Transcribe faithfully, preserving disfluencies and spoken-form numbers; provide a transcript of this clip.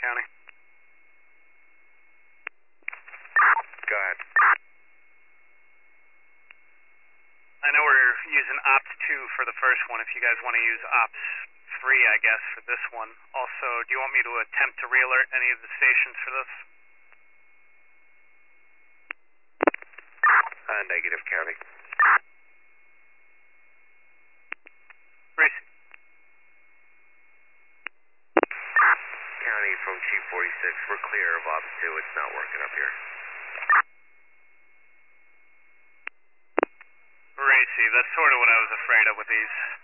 County. Go ahead. I know we're using Ops two for the first one. If you guys want to use Ops three, I guess, for this one. Also, do you want me to attempt to re-alert any of the stations for this? Uh, negative, County. Racy. County from Chief forty-six, we're clear of Ops two. It's not working up here. Racy, that's sort of what I was afraid of with these.